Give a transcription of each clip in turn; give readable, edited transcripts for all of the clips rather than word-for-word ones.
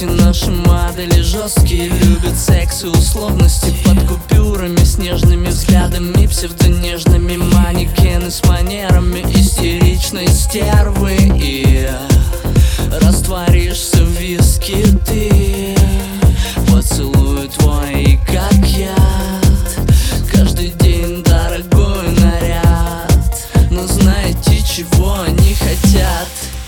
Эти наши модели жесткие, любят секс и условности. Под купюрами с нежными взглядами, псевдонежными манекены с манерами истеричной стервы. И растворишься в виске ты, поцелуй твой как яд. Каждый день дорогой наряд, но знаете, чего они хотят?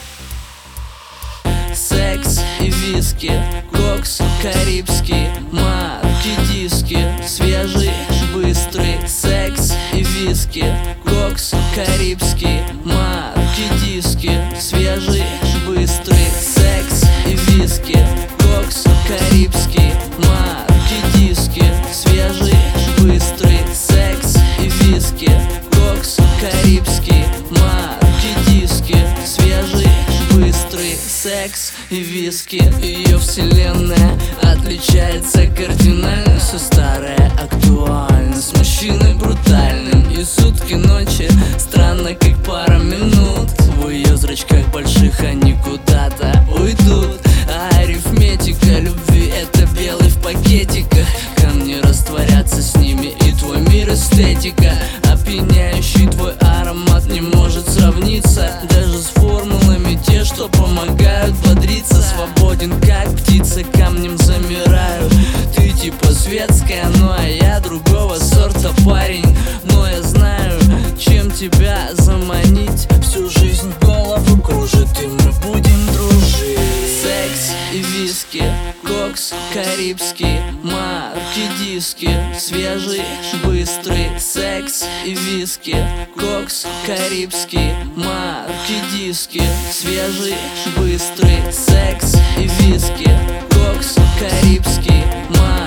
Секс и виски, кокс карибский, марки диски, свежий, быстрый. Секс и виски, кокс карибский, марки диски, свежий, быстрый. Секс и виски, кокс карибский, марки диски, свежий, быстрый. Секс и виски, кокс карибский, марки диски, свежий, быстрый. Секс и виски. Ее вселенная отличается кардинально. Все старое актуально, с мужчиной брутальным. И сутки ночи странно, как пара минут. В ее зрачках больших они куда-то уйдут. А арифметика любви — это белый в пакетиках. Камни растворятся с ними, и твой мир эстетика. Опьяняющий твой аромат не может сравниться даже с формулами, те, что помогают бодриться. Свободен, как птица, камнем замираю. Ты типа светская, ну а я другого сорта парень. Но я знаю, чем тебя заманить. Всю жизнь голову кружит, и мы будем дружить. Секс и виски, кокс карибский, марки диски, свежий, быстрый. Секс и виски, кокс карибский, марки диски, свежий, быстрый. Секс и виски, кокс карибский, марки